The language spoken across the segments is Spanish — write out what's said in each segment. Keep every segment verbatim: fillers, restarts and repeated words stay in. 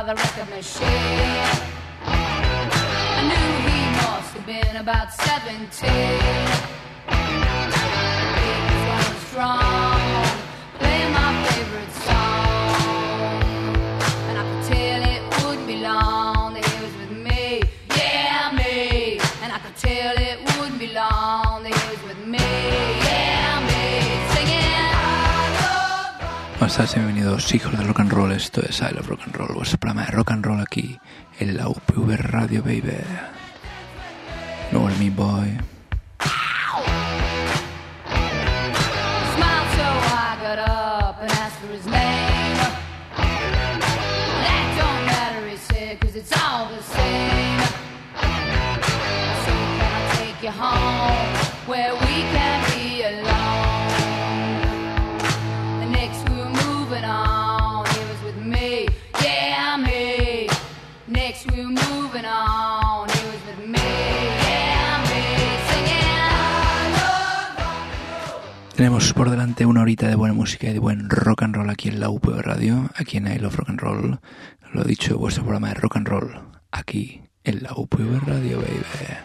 the record machine. I knew he must have been about seventeen. He was running strong, playing my favorite song, and I could tell it wouldn't be long that he was with me, yeah me. And I could tell it wouldn't be long that he was with me, yeah me. Singing I love. Buenas tardes y bienvenidos, hijos del rock and roll. Esto es I Love Rock and Roll, vuestro programa de rock and roll aquí en la U P V Radio, baby. Know what I mean, boy. Smiled so I got up and asked for his name. That don't matter, he said, cause it's all the same. So can I take you home where we can be alone? The next we were moving on, he was with me, yeah me. Next we were moving on, he was with me, yeah me. Singing I love rock and roll. Tenemos por delante una horita de buena música y de buen rock and roll aquí en la U P V Radio, aquí en I Love Rock and Roll. Lo dicho, vuestro programa de rock and roll aquí en la U P V Radio, baby.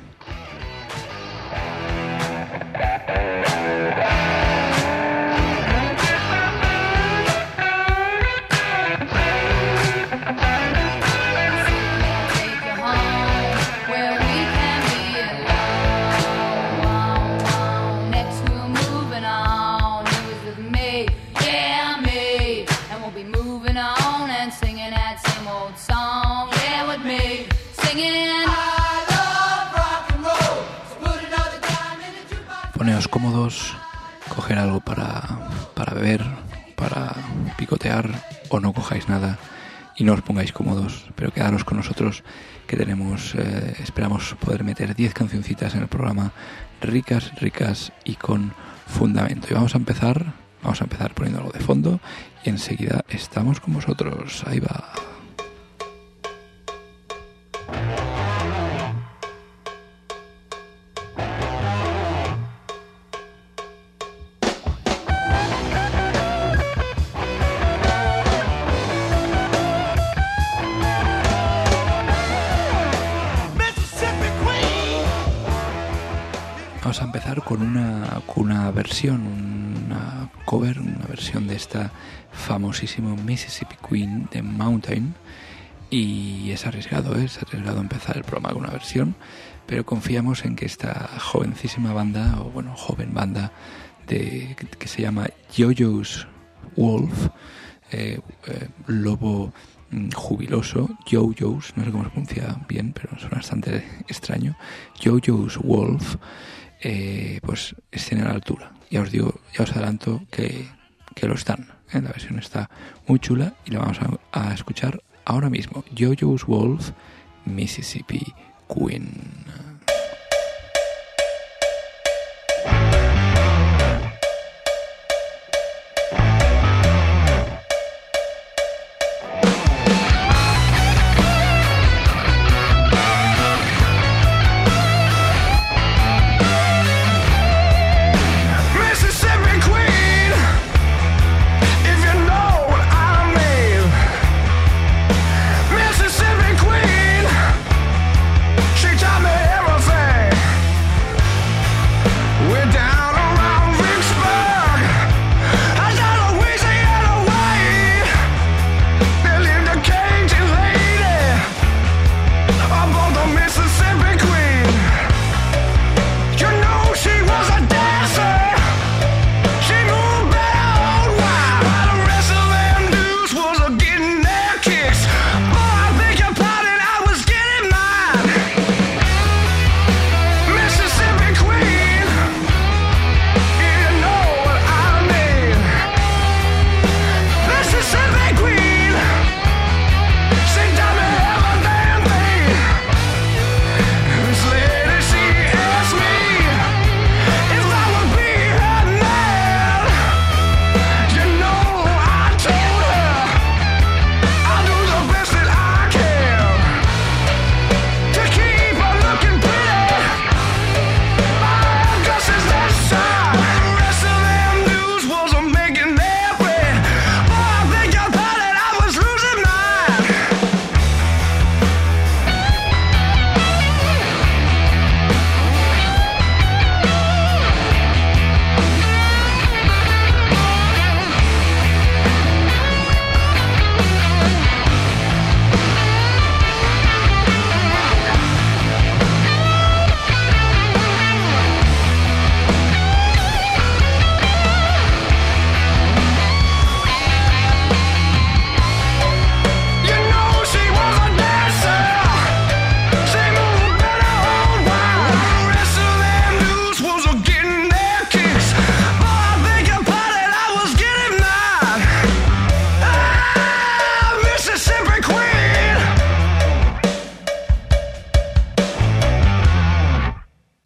Take you home where we can be alone. Next we're moving on, he was with me, yeah me. And we'll be moving on and singing that same old song, yeah with me. Singing I love rock and roll. So put another dime in the jukebox. Poneos cómodos, coger algo para, para beber, para picotear, o no cojáis nada y no os pongáis cómodos, pero quedaros con nosotros, que tenemos, eh, esperamos poder meter diez cancioncitas en el programa, ricas, ricas y con fundamento. Y vamos a empezar, vamos a empezar poniendo algo de fondo y enseguida estamos con vosotros. Ahí va. Vamos a empezar con una, con una versión, una cover, una versión de esta famosísima Mississippi Queen de Mountain. Y es arriesgado, ¿eh? es arriesgado empezar el programa con una versión, pero confiamos en que esta jovencísima banda, o bueno, joven banda, de, que, que se llama JoJo's Wolf, eh, eh, lobo mm, jubiloso, JoJo's, no sé cómo se pronuncia bien, pero suena bastante extraño, JoJo's Wolf, eh, pues estén a la altura. Ya os digo, ya os adelanto que, que lo están, ¿eh? La versión está muy chula y la vamos a, a escuchar ahora mismo. JoJo's Wolf, Mississippi Queen. Mississippi Queen, she taught me everything.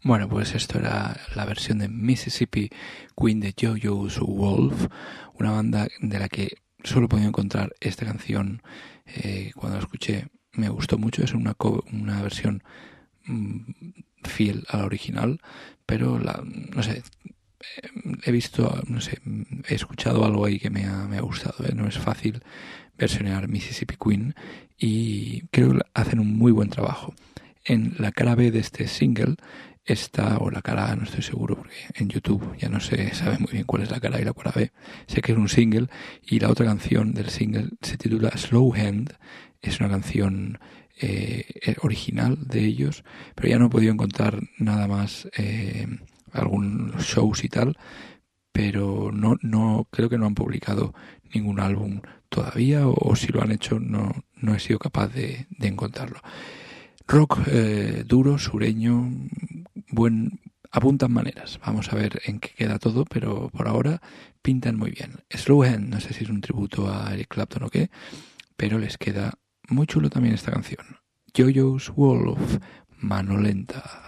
Bueno, pues esto era la versión de Mississippi Queen de JoJo's Wolf, una banda de la que solo he podido encontrar esta canción. Eh, cuando la escuché me gustó mucho. Es una, co- una versión mmm, fiel a la original, pero la, no sé, he visto, no sé, he escuchado algo ahí que me ha, me ha gustado, ¿eh? No es fácil versionar Mississippi Queen y creo que hacen un muy buen trabajo. En la cara B de este single está, o la cara A, no estoy seguro porque en YouTube ya no se sabe muy bien cuál es la cara A y la cara B. Sé que es un single y la otra canción del single se titula Slow Hand. Es una canción eh, original de ellos, pero ya no he podido encontrar nada más, eh, algunos shows y tal, pero no, no creo que no han publicado ningún álbum todavía, o, o si lo han hecho no, no he sido capaz de, de encontrarlo. Rock eh, duro, sureño, buen, apuntan maneras. Vamos a ver en qué queda todo, pero por ahora pintan muy bien. Slow Hand, no sé si es un tributo a Eric Clapton o qué, pero les queda muy chulo también esta canción. JoJo's Wolf, Mano Lenta.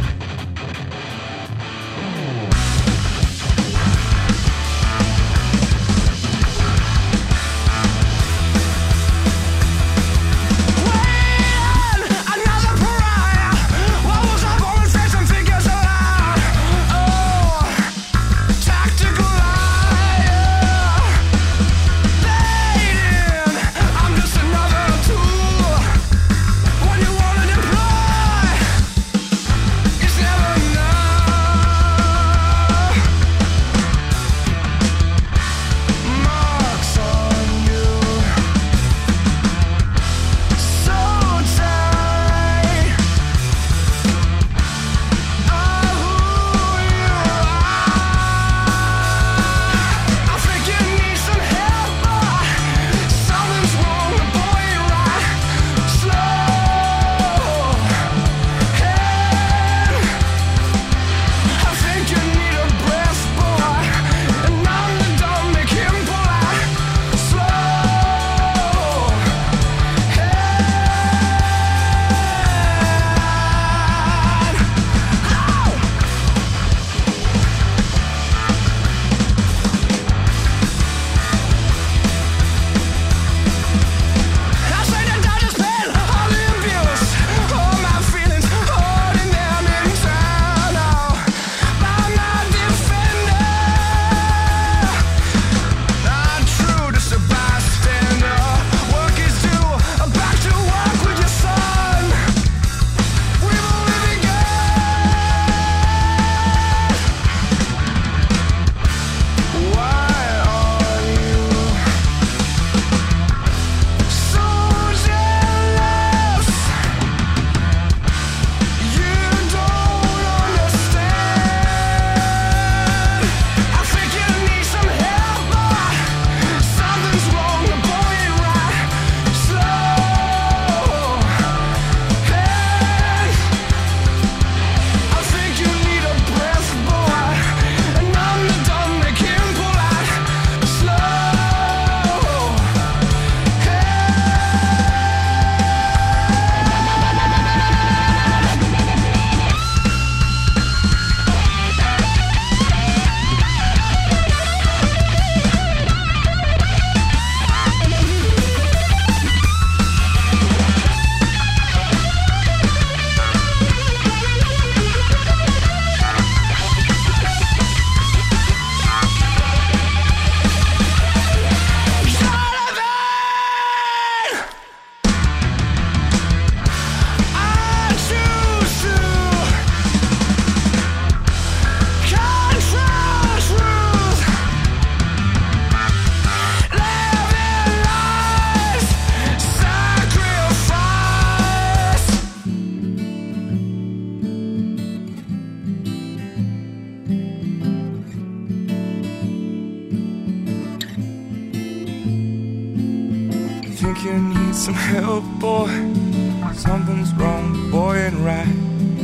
think you need some help, boy. Something's wrong, boy, and right.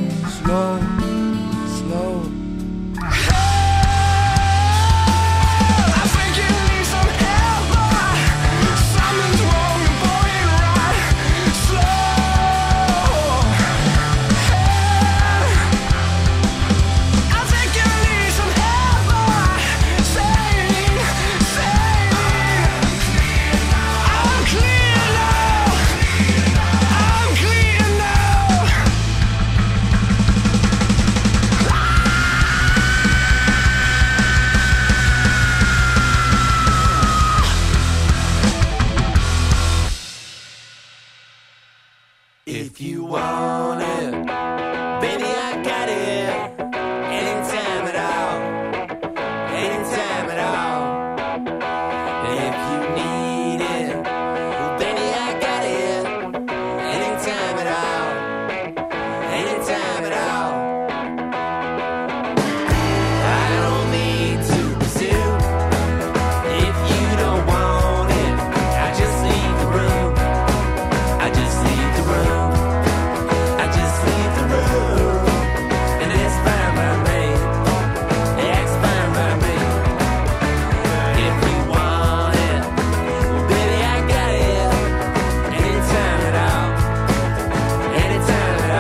Slow, slow. If you want it, baby, I got it. Anytime at all, anytime at all. If you need it, well, baby, I got it. Anytime at all, anytime at all. I don't need to pursue. If you don't want it, I just leave the room. I just leave the room. I just leave the room. And it's fine by me. It's fine by me. If you want it, well, baby, I got it. Anytime at all. Anytime at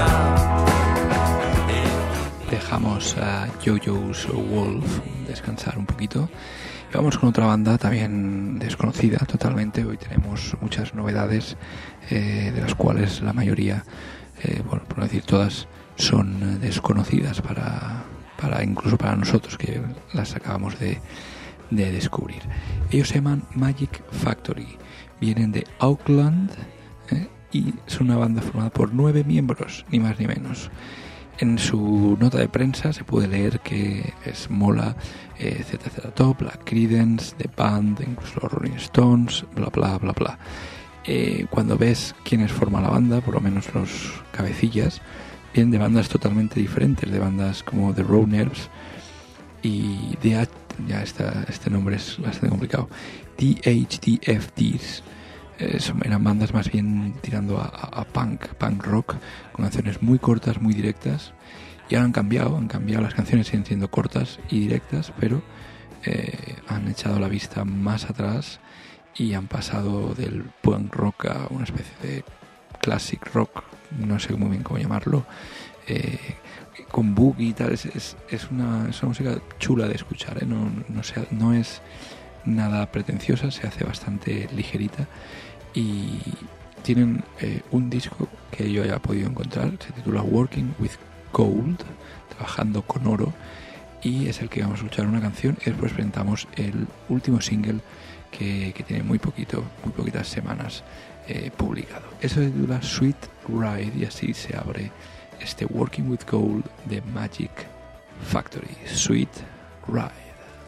all. Dejamos a JoJo's Wolf descansar un poquito y vamos con otra banda también desconocida totalmente. Hoy tenemos muchas novedades, eh, de las cuales la mayoría, eh, bueno, por no decir todas, son desconocidas para, para incluso para nosotros que las acabamos de, de descubrir. Ellos se llaman Magic Factory, vienen de Auckland, eh, y son una banda formada por nueve miembros, ni más ni menos. En su nota de prensa se puede leer que es mola eh, Z Z Top, la Creedence, The Band, incluso los Rolling Stones, bla bla bla bla. Eh, cuando ves quiénes forman la banda, por lo menos los cabecillas, vienen de bandas totalmente diferentes, de bandas como The Raw Nerves y The H- ya está, este nombre es bastante complicado, The H D F Ds. Eh, son, eran bandas más bien tirando a, a, a punk, punk rock, con canciones muy cortas, muy directas, y ahora han cambiado, han cambiado, las canciones siguen siendo cortas y directas, pero eh, han echado la vista más atrás y han pasado del punk rock a una especie de classic rock, no sé muy bien cómo llamarlo, eh, con boogie y tal. Es, es, es, una, es una música chula de escuchar, ¿eh? no, no, sea, no es nada pretenciosa, se hace bastante ligerita y tienen eh, un disco que yo haya podido encontrar, se titula Working with Gold, trabajando con oro, y es el que vamos a escuchar una canción y después presentamos el último single que, que tiene muy poquito, muy poquitas semanas eh, publicado. Eso se titula Sweet Ride y así se abre este Working with Gold de Magic Factory. Sweet Ride.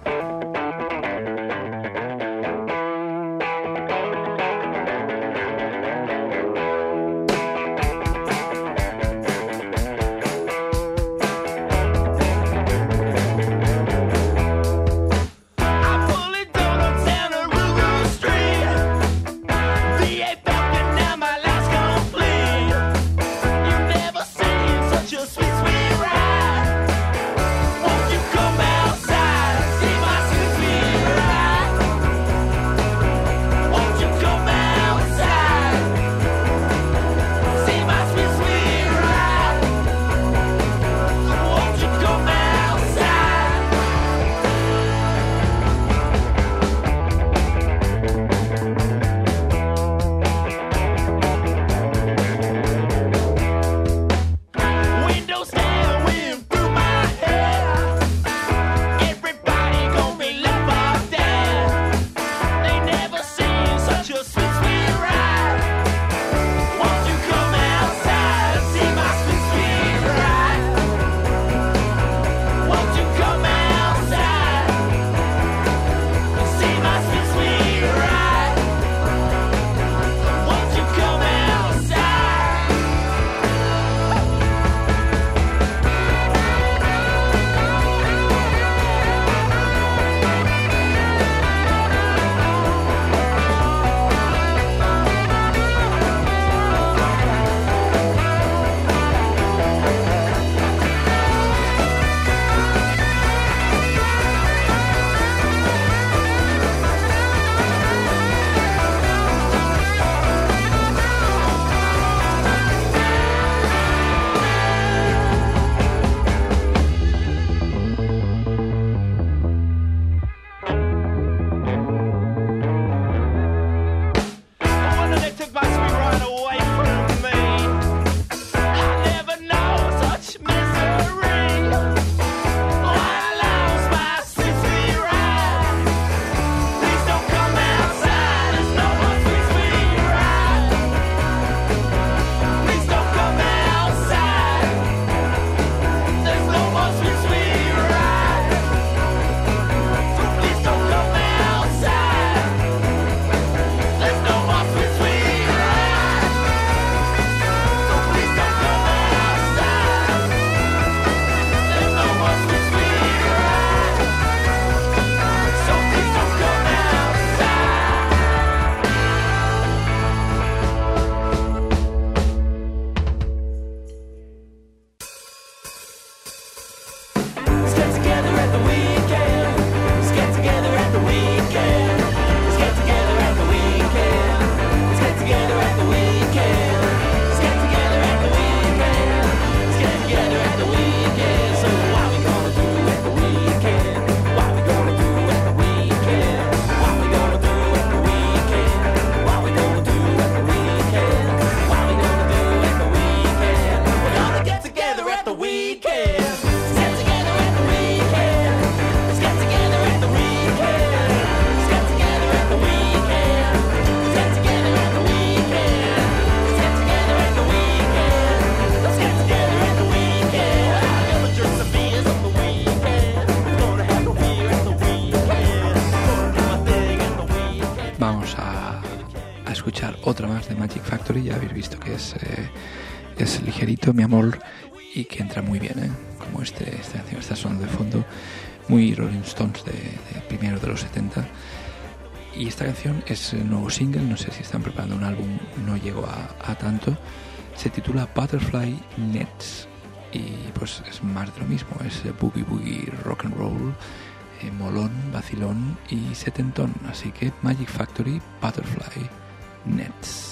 Just sweet, sweet ride. Won't you come outside? See my otra más de Magic Factory. Ya habéis visto que es, eh, es ligerito, mi amor, y que entra muy bien, ¿eh? Como este, esta canción está sonando de fondo, muy Rolling Stones de, de primero de los setenta. Y esta canción es el nuevo single, no sé si están preparando un álbum, no llego a, a tanto. Se titula Butterfly Nets y pues es más de lo mismo, es boogie boogie rock and roll, eh, molón, vacilón y setentón. Así que Magic Factory, Butterfly Nets.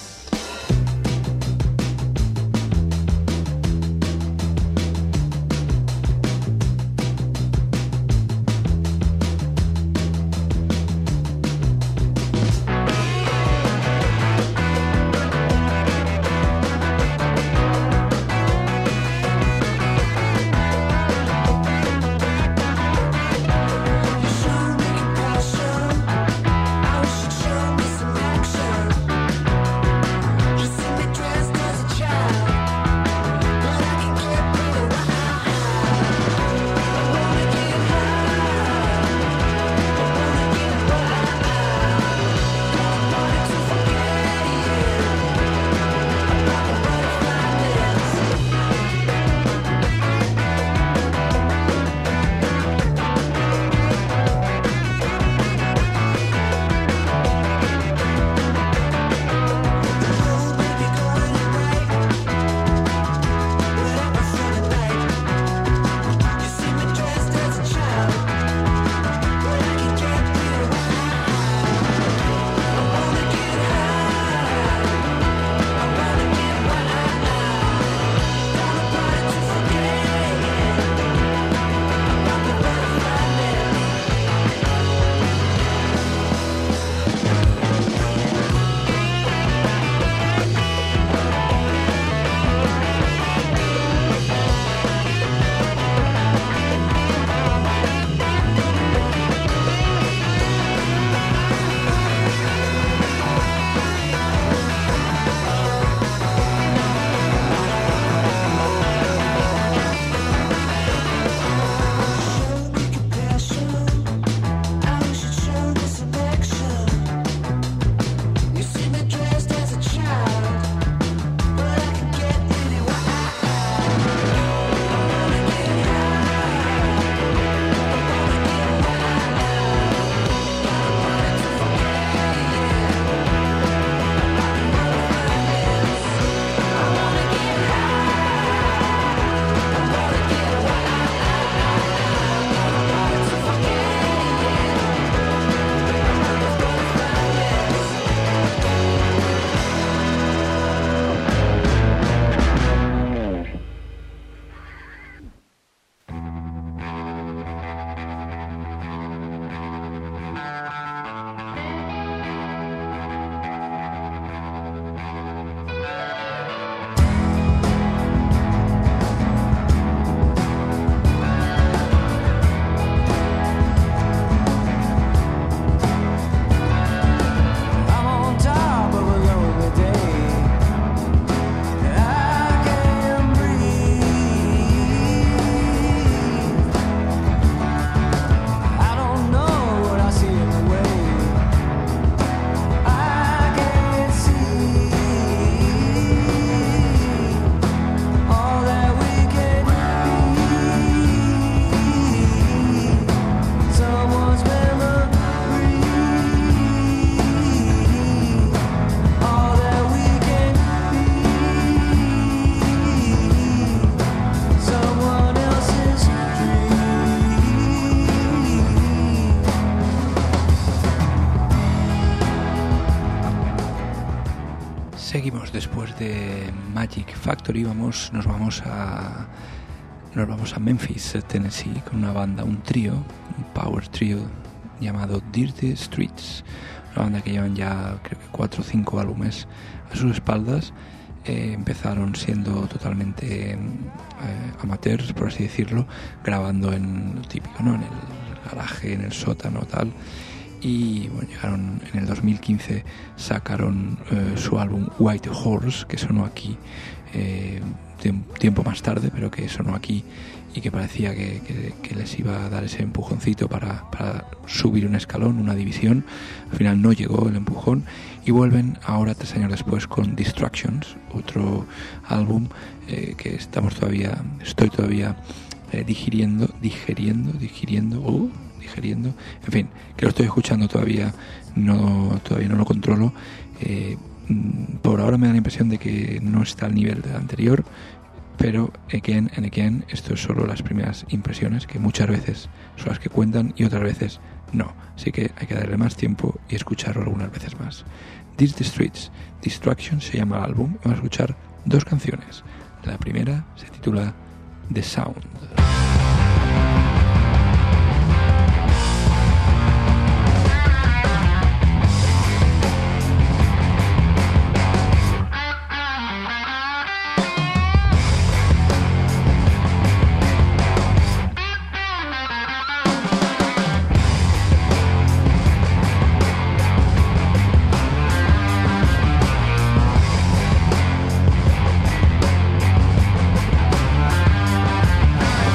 Seguimos después de Magic Factory, vamos, nos vamos a nos vamos a Memphis, Tennessee, con una banda, un trío, un power trio llamado Dirty Streets, una banda que llevan ya creo que cuatro o cinco álbumes a sus espaldas. Eh, empezaron siendo totalmente eh, amateurs, por así decirlo, grabando en lo típico, ¿no? En el garaje, en el sótano, tal. Y bueno, llegaron en el dos mil quince, sacaron eh, su álbum White Horse, que sonó aquí eh, de- tiempo más tarde, pero que sonó aquí y que parecía que, que- que les iba a dar ese empujoncito para, para subir un escalón, una división. Al final no llegó el empujón y vuelven ahora tres años después con Distractions, otro álbum eh, que estamos todavía, estoy todavía eh, digiriendo, digeriendo, digiriendo, uh, digeriendo, en fin, que lo estoy escuchando todavía, no, todavía no lo controlo. Eh, mm, por ahora me da la impresión de que no está al nivel del anterior, pero again and again, esto es solo las primeras impresiones, que muchas veces son las que cuentan y otras veces no. Así que hay que darle más tiempo y escucharlo algunas veces más. This the Streets, Distraction se llama el álbum. Vamos a escuchar dos canciones. La primera se titula The Sound. Thank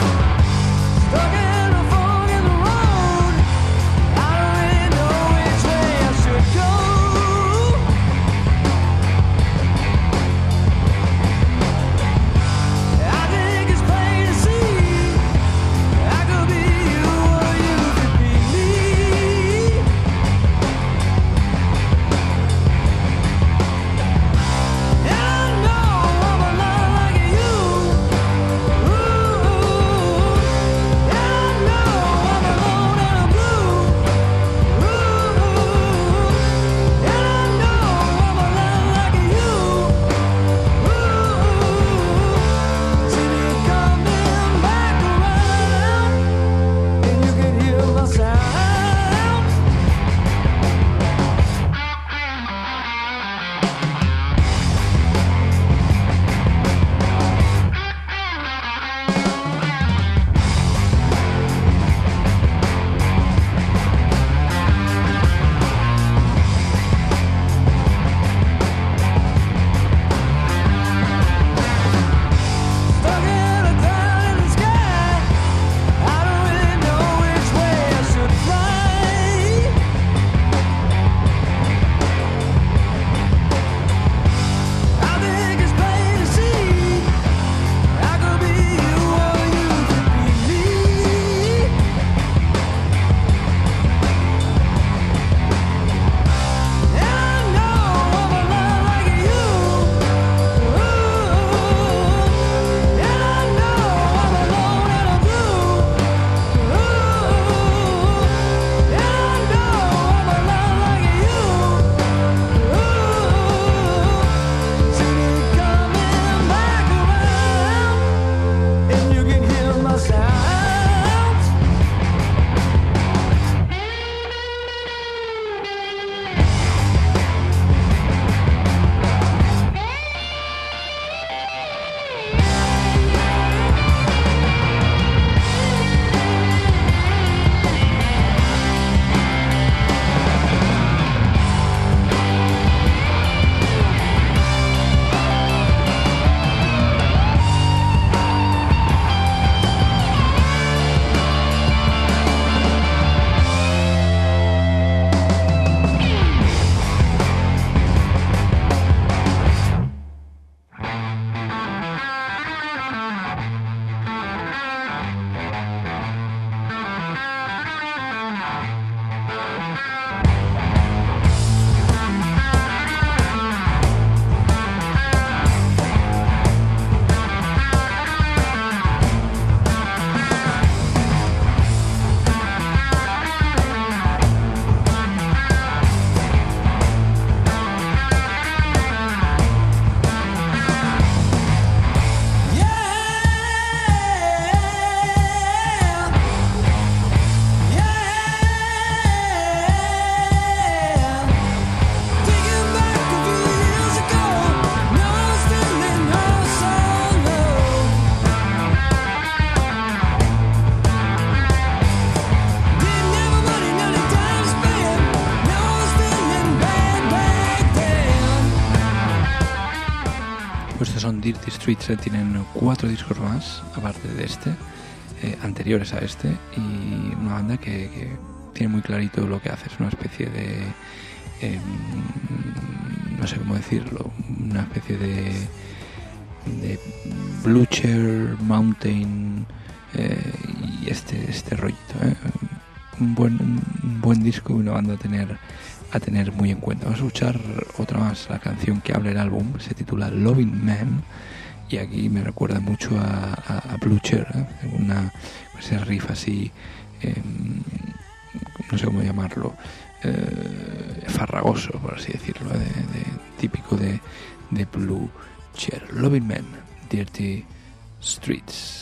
Pues estos son Dirty Streets, eh, tienen cuatro discos más, aparte de este, eh, anteriores a este, y una banda que, que tiene muy clarito lo que hace. Es una especie de, eh, no sé cómo decirlo, una especie de, de Blucher, Mountain, eh, y este, este rollito, eh. un, buen, un buen disco y una banda a tener, a tener muy en cuenta. Vamos a escuchar otra más, la canción que abre el álbum, se titula Loving Man, y aquí me recuerda mucho a, a, a Blucher, ¿eh? Una, ese riff así, eh, no sé cómo llamarlo, eh, farragoso, por así decirlo, de, de, típico de, de Blucher. Loving Man, Dirty Streets.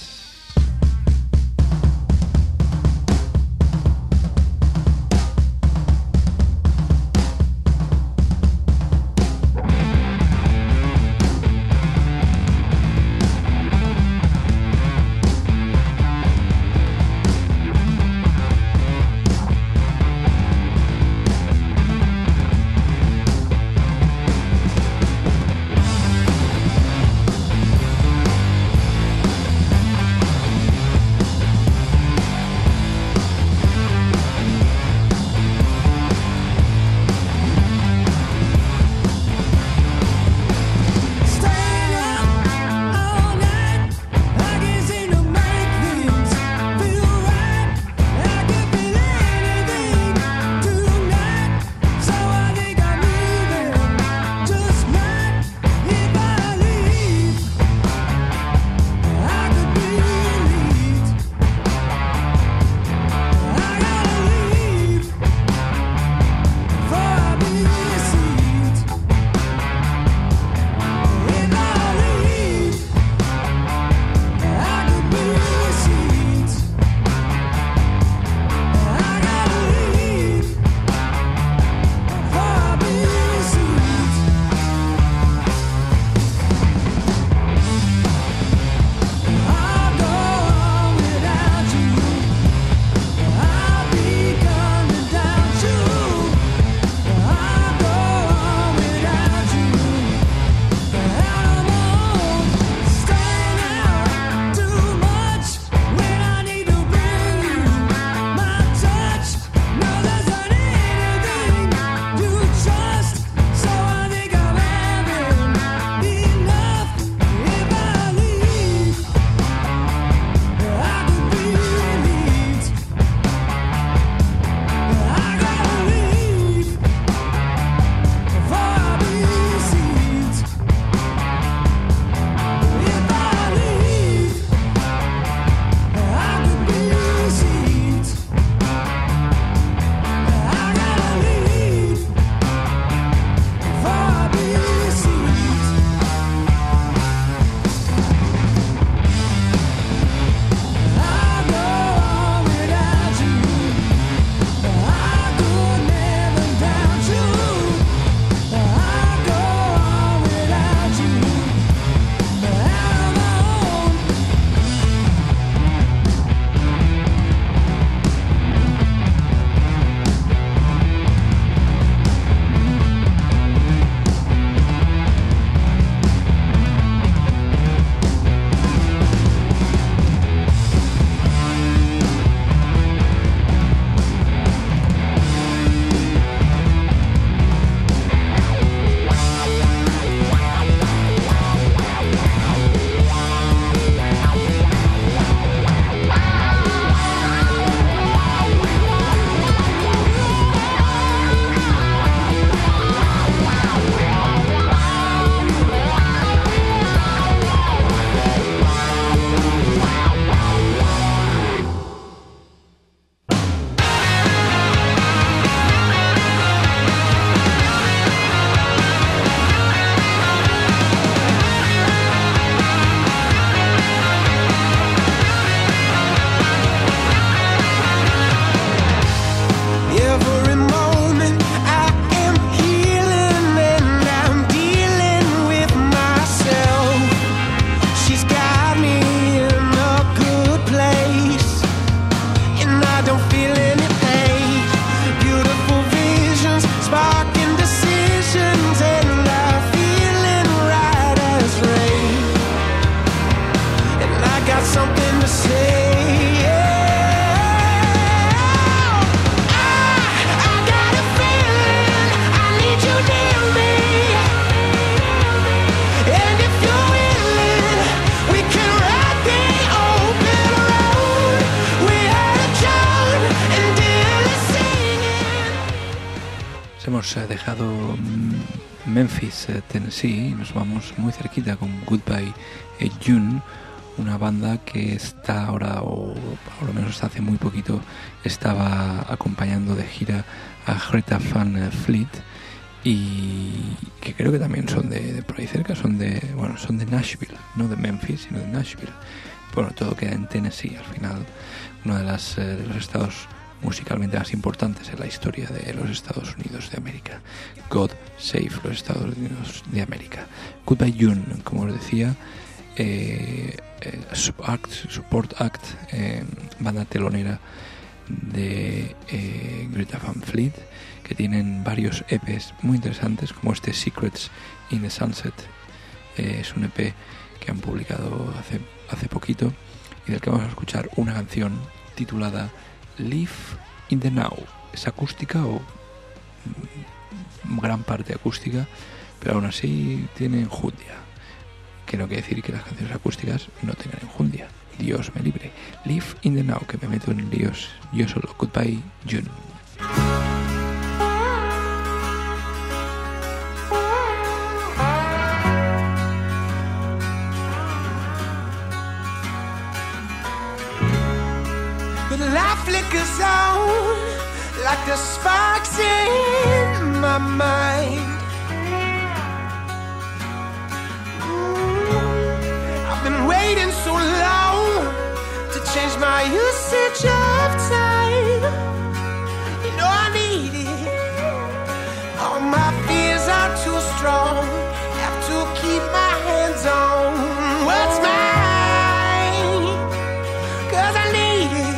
hemos eh, dejado mm, Memphis, eh, Tennessee, y nos vamos muy cerquita con Goodbye eh, June, una banda que está ahora, o por lo menos hasta hace muy poquito, estaba acompañando de gira a Greta Van Fleet, y que creo que también son de, de por ahí cerca, son de, bueno, son de Nashville, no de Memphis, sino de Nashville. Bueno, todo queda en Tennessee, al final, uno de, las, eh, de los estados musicalmente más importantes en la historia de los Estados Unidos de América. God Save los Estados Unidos de América. Goodbye June, como os decía, eh, eh, Act, Support Act, eh, banda telonera de eh, Greta Van Fleet, que tienen varios E Pes muy interesantes, como este Secrets in the Sunset. Eh, es un E P que han publicado hace, hace poquito, y del que vamos a escuchar una canción titulada Live in the Now. Es acústica, o gran parte acústica, pero aún así tiene enjundia, que no quiere decir que las canciones acústicas no tengan enjundia. Dios me libre. Live in the Now, que me meto en líos yo solo. Goodbye June. The light flickers on like the sparks in my mind. Mm, I've been waiting so long to change my usage of time. You know I need it. All my fears are too strong. Have to keep my hands on what's mine. 'Cause I need it.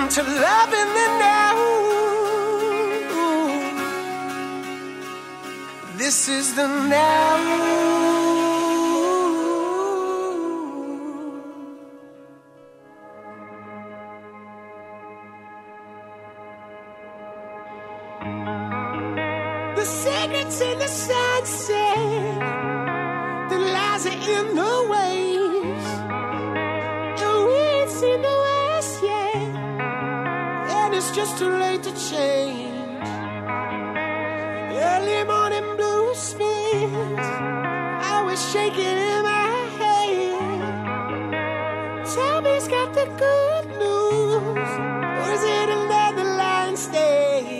to loving the now. This is the now. The secrets in the sunset, the lies are in the waves, and we ain't seen the west yet, and it's just too late to change. Early morning blue spins, I was shaking in my head. Tell me he's got the good news, or is it another line stay?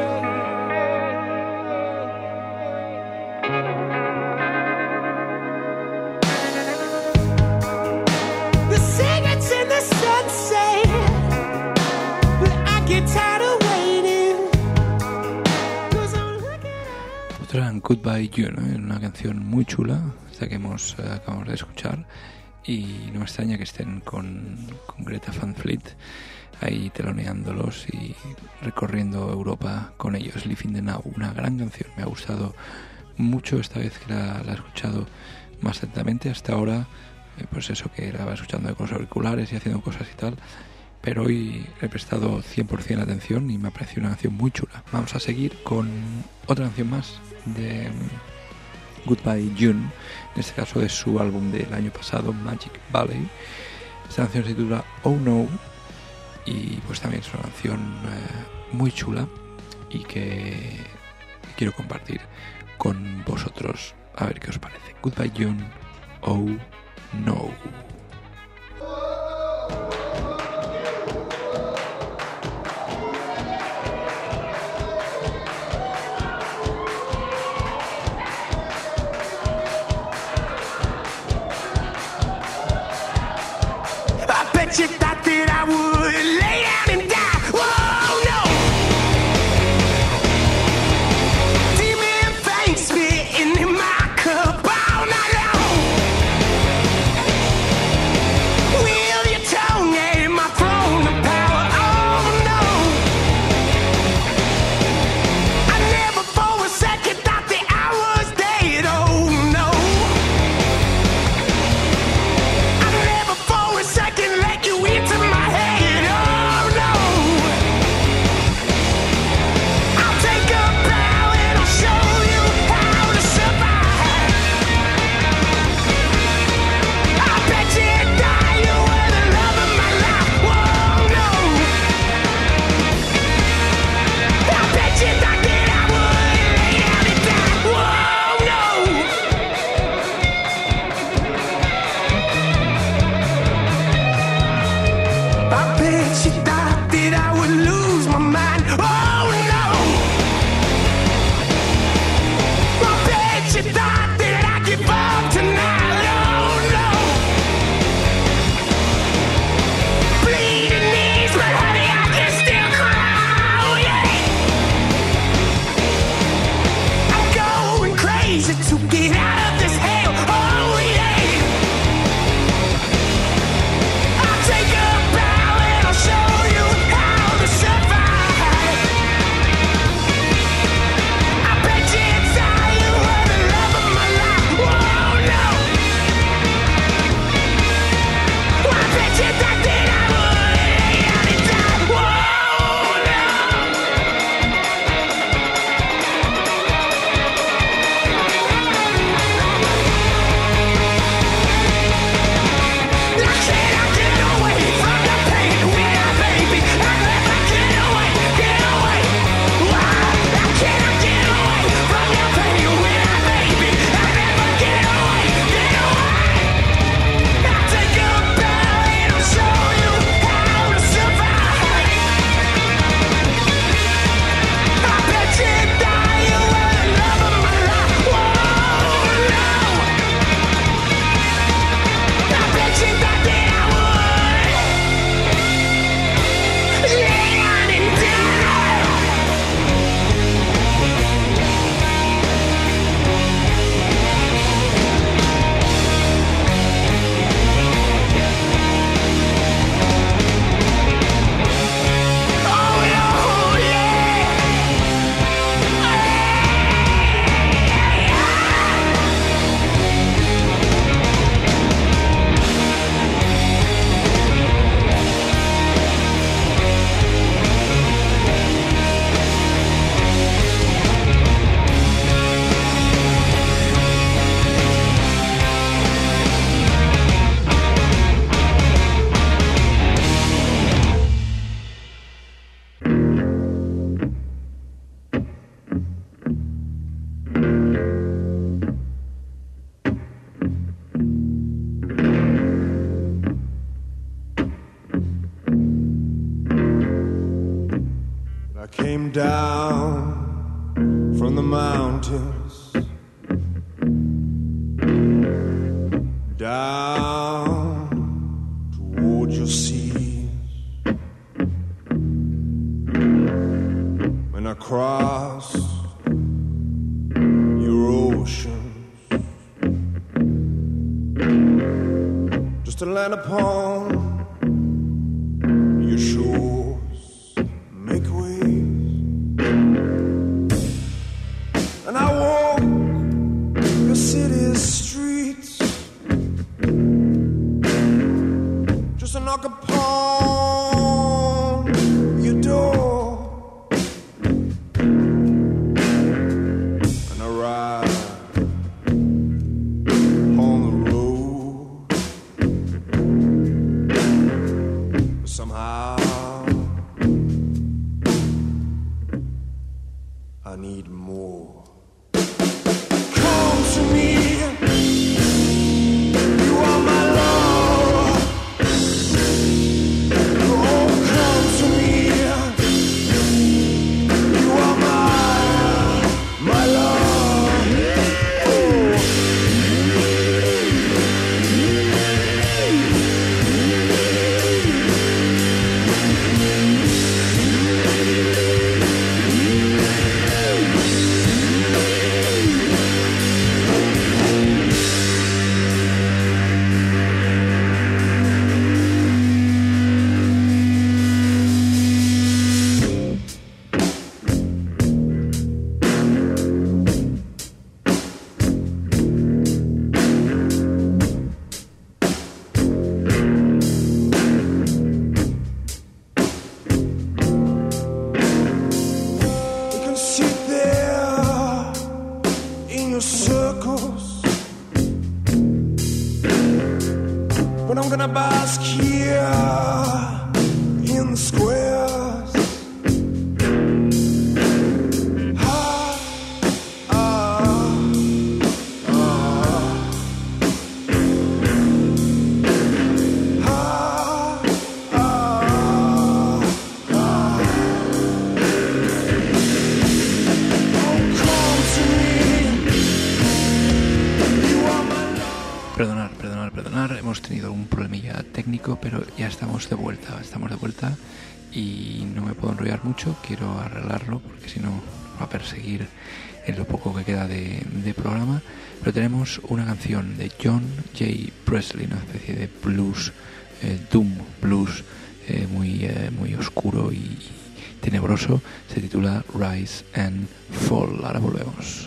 The cigarettes in the sunset, but I get tired of waiting, 'cause I'm looking. Otra Goodbye June, ¿no? Una canción muy chula, esta que hemos eh, acabamos de escuchar, y no me extraña que estén con, con Greta Van Fleet ahí teloneándolos y recorriendo Europa con ellos. Living the Now, una gran canción, me ha gustado mucho esta vez que la, la he escuchado más atentamente. Hasta ahora, eh, pues eso, que la va escuchando con los auriculares y haciendo cosas y tal, pero hoy he prestado cien por ciento atención y me ha parecido una canción muy chula. Vamos a seguir con otra canción más de Goodbye June, en este caso de su álbum del año pasado, Magic Valley. Esta canción se titula Oh No, y pues también es una canción eh, muy chula y que quiero compartir con vosotros, a ver qué os parece. Goodbye June, Oh No. I bet you thought that I would lay down and die. Whoa, no. Demon face spitting in my cup all night long. came down from the mountains, down towards your seas, when I crossed your oceans, just to land upon your shores, make waves, and I walk your city's streets, just to knock upon your door, and I ride on the road, but somehow I need more. Come to me, you are my love. Oh, come to me, you are my, my love. Oh. You can sit there in your circles, but I'm gonna bask here in the squares. Ah, ah, ah. Ah, ah, ah. Oh, come to me. You are my love. Perdonar, perdonar, perdonar. Hemos tenido un problemilla técnico, pero ya estamos de vuelta. Estamos de vuelta y no me puedo enrollar mucho. Quiero arreglarlo porque si no va a perseguir en lo poco que queda de, de programa. Pero tenemos una canción de John J. Presley, una especie de blues, eh, doom blues, eh, muy, eh, muy oscuro y tenebroso. Se titula Rise and Fall. Ahora volvemos.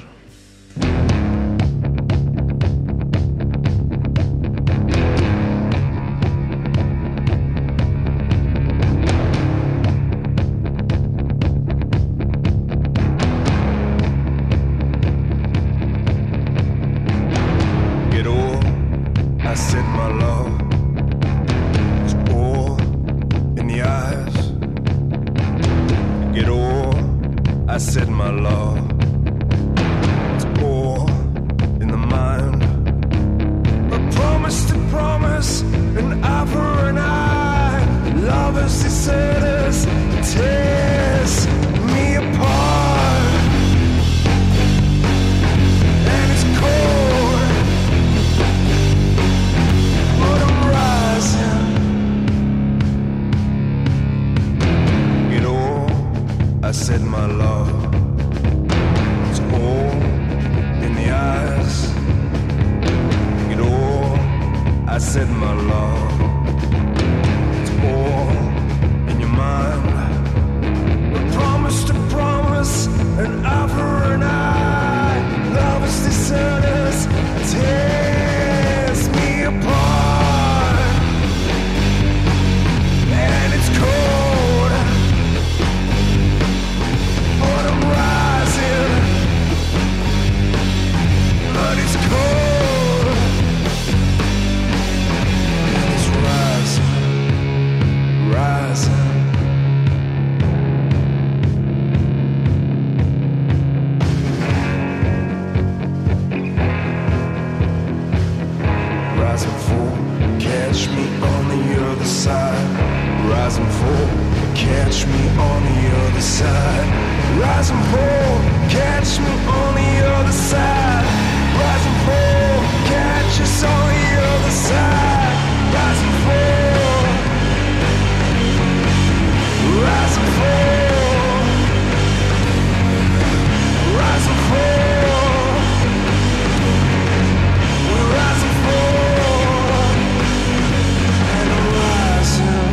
Get all, I said my love, it's all in the eyes. Get all, I said my love, it's all in the mind. But promise to promise, an eye for an eye. Lovers desert us, tears me apart, and it's cold, but I'm rising. Get all, I said my love, it's all in the eyes. Get all, I said my love, it's all in your mind. But promise to promise, an eye for an eye. Lovers desert us, tears me apart, and it's cold, but I'm rising. But it's cold, and it's rising. catch me on the other side. Rise and fall, catch me on the other side. Rise and fall, catch us on the other side. Rise and fall, rise and fall, rise and fall, we rise and fall, and I'm rising.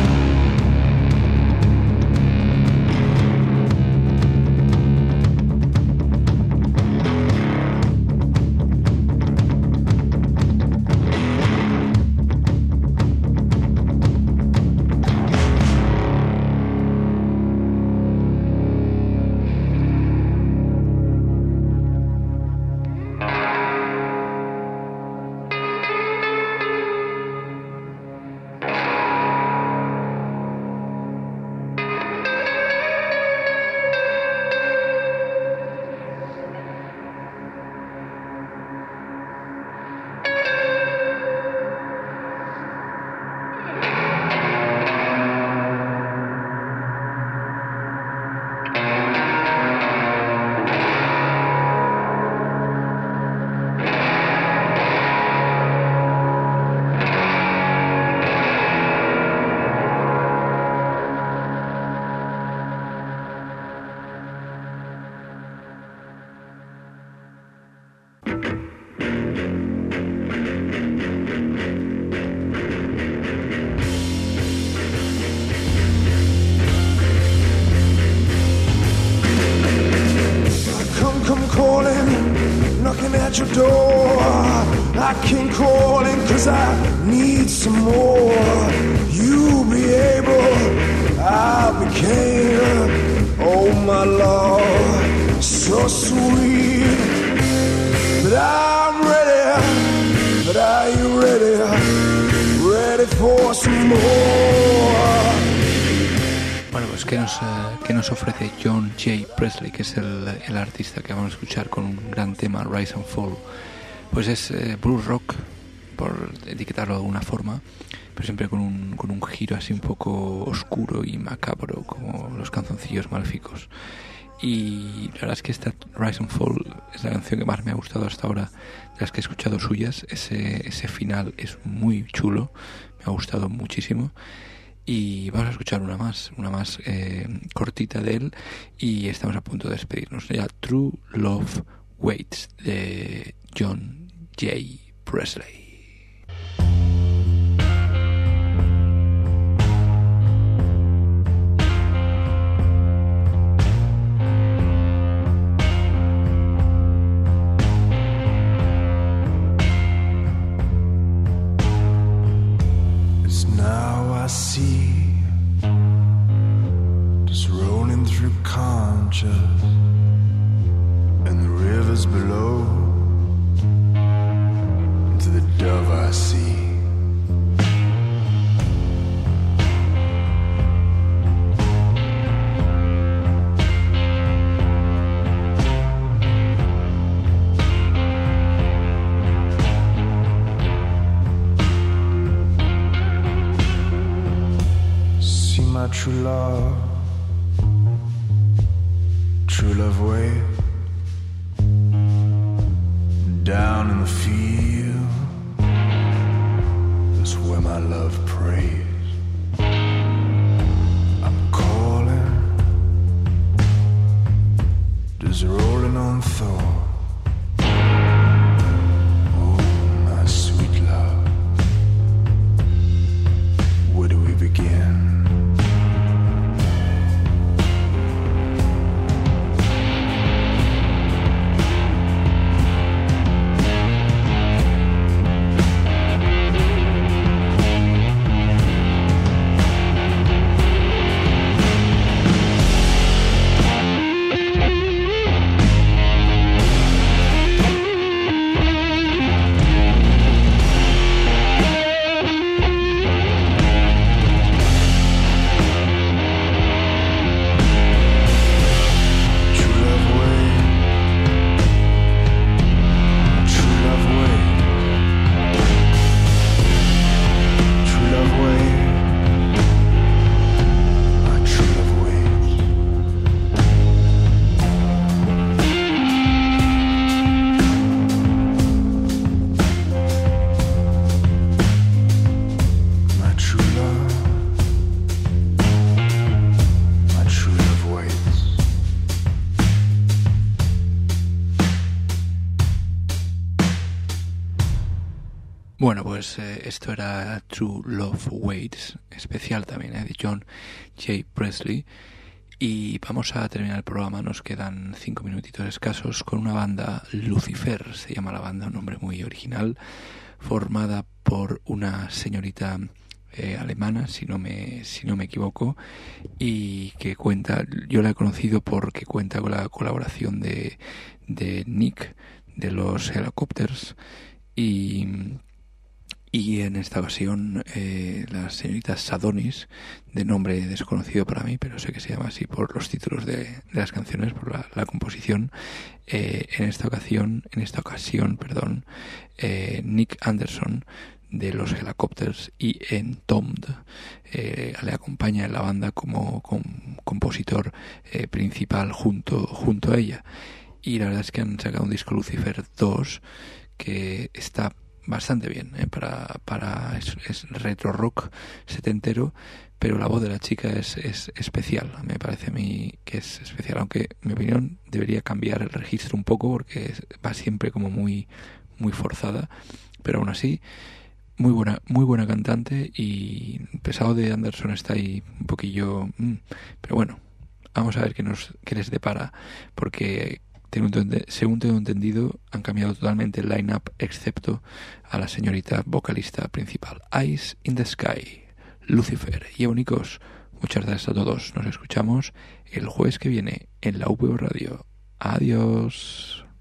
At your door, I came crawling 'cause I need some more. You be able, I became. Oh my Lord, so sweet. But I'm ready. But are you ready? Ready for some more? Bueno, pues ¿qué nos, eh, ¿qué nos ofrece John J. Presley, que es el, el artista que vamos a escuchar con un gran tema, Rise and Fall? Pues es eh, blues rock, por etiquetarlo de alguna forma, pero siempre con un, con un giro así un poco oscuro y macabro, como los canzoncillos maléficos. Y la verdad es que esta Rise and Fall es la canción que más me ha gustado hasta ahora de las que he escuchado suyas. Ese, ese final es muy chulo, me ha gustado muchísimo. Y vamos a escuchar una más, una más eh, cortita de él, y estamos a punto de despedirnos. Ya, True Love Waits, de John J. Presley. I see just rolling through Conchas and the rivers below. To the dove I see. My true love, true love wait down in the field. That's where my love prays. I'm calling, just rolling on Thor. Oh, my sweet love, where do we begin? Bueno, pues eh, esto era True Love Waits, especial también, ¿eh? de John J. Presley. Y vamos a terminar el programa, nos quedan cinco minutitos escasos, con una banda, Lucifer, se llama la banda, un nombre muy original, formada por una señorita eh, alemana, si no me si no me equivoco, y que cuenta, yo la he conocido porque cuenta con la colaboración de, de Nick, de los Helicopters, y... Y en esta ocasión eh, la señorita Sadonis, de nombre desconocido para mí, pero sé que se llama así por los títulos de, de las canciones, por la, la composición, eh, en esta ocasión, en esta ocasión, perdón, eh, Nick Anderson de los Helicopters y Entombed eh, le acompaña en la banda como, como compositor eh, principal junto, junto a ella. Y la verdad es que han sacado un disco, Lucifer dos, que está bastante bien, ¿eh? para, para es, es retro rock setentero, pero la voz de la chica es, es especial, me parece a mí que es especial, aunque en mi opinión debería cambiar el registro un poco porque va siempre como muy, muy forzada, pero aún así muy buena, muy buena cantante, y el pesado de Anderson está ahí un poquillo, mmm, pero bueno, vamos a ver qué nos qué les depara, porque según tengo entendido, han cambiado totalmente el line-up, excepto a la señorita vocalista principal. Eyes in the Sky, Lucifer. Y bonicos, muchas gracias a todos. Nos escuchamos el jueves que viene en la U P V Radio. Adiós.